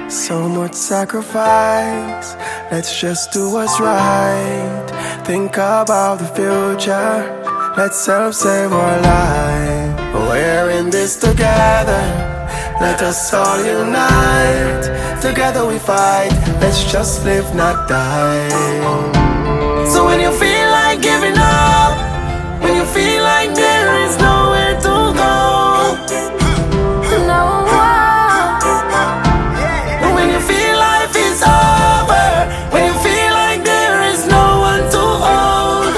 So much sacrifice, let's just do what's right. Think about the future, let's help save our life. We're in this together, let us all unite. Together we fight, let's just live, not die. So when you feel like giving up, when you feel like there is nowhere to go, no. When you feel life is over, when you feel like there is no one to hold,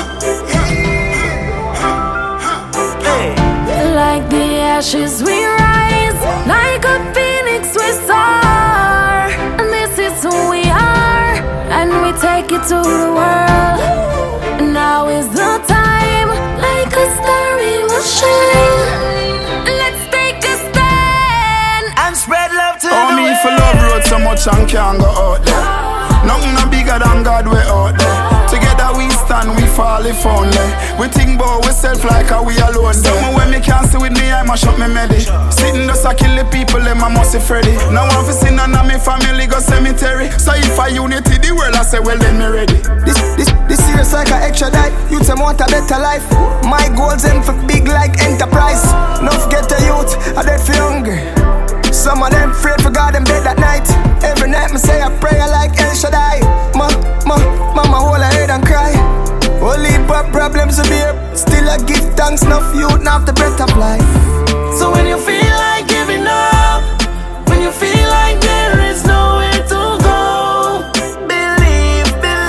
like the ashes we rise, like a phoenix we soar. And this is who we are, and we take it to the world. And now is the time, like a star we will shine. Let's take a stand and spread love to the world. Me for love road so much and can't go out there. Nothing no bigger than God, we out there. Together we stand, we fall if only. We think about ourselves like how we alone. Someone when me can't see with me, I must shut me medi. Sitting just a kill the people, them I must be Freddy. Now one for sin none of me family go cemetery. So if I unity the world, I say well then me ready. This year's like an extra die. Youth them want a better life. My goals aim for big like enterprise. Don't forget the youth, I dead for hungry. Some of them afraid for God, them dead at night. Every night me say a prayer like El Shaddai. Mama hold her head and cry. Only problems to bear. Still I give thanks, enough youth, not the breath of life. So when you feel like giving up, when you feel like there is nowhere to go, believe,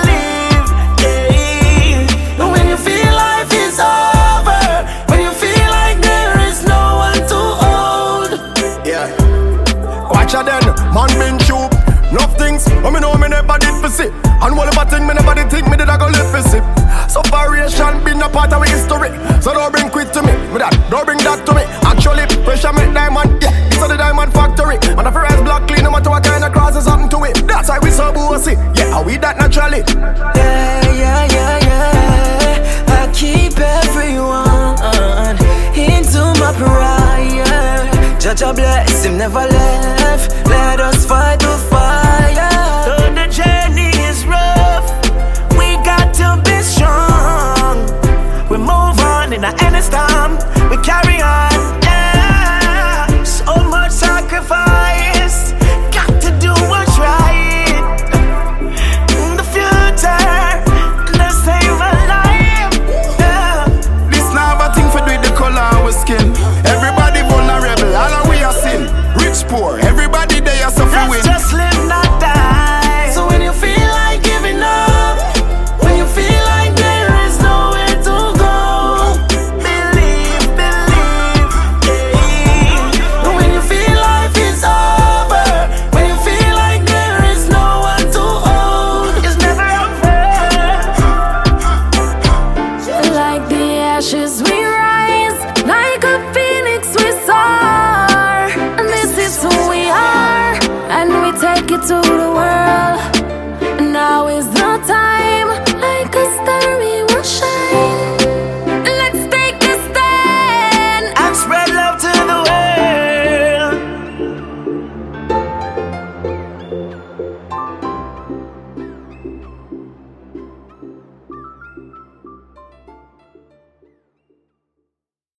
yeah. And when you feel life is over, when you feel like there is no one to hold, yeah. Watch out then, man been shoot. Enough things, but me know me never did for see. And whatever thing me never did think me did I go live for see. Separation been a part of my history. So don't bring quit to me, with that, don't bring that to me. Actually, pressure make diamond, yeah, it's a the diamond factory. And if your eyes black clean, no matter what kind of crosses happen to it. That's why we so bossy, yeah, we that naturally. Yeah. I keep everyone into my prayer. Judge a bless him, never left. Let us fight the fire. Though the journey is rough, we got to be strong. We move on in any storm. We carry on, yeah. So much sacrifice, got to do what's right. The future, let's save a life, yeah. This now a thing for do with the color of our skin. Everybody vulnerable, all of we are sin. Rich, poor, everybody they are suffering. Let's just live, not die. so when you feel like giving up, when you feel like there is nowhere to go, believe, yeah. And when you feel life is over, when you feel like there is no one to hold, It's never over. like the ashes we rise, like a phoenix we soar. And this is who we are, and we take it to the world.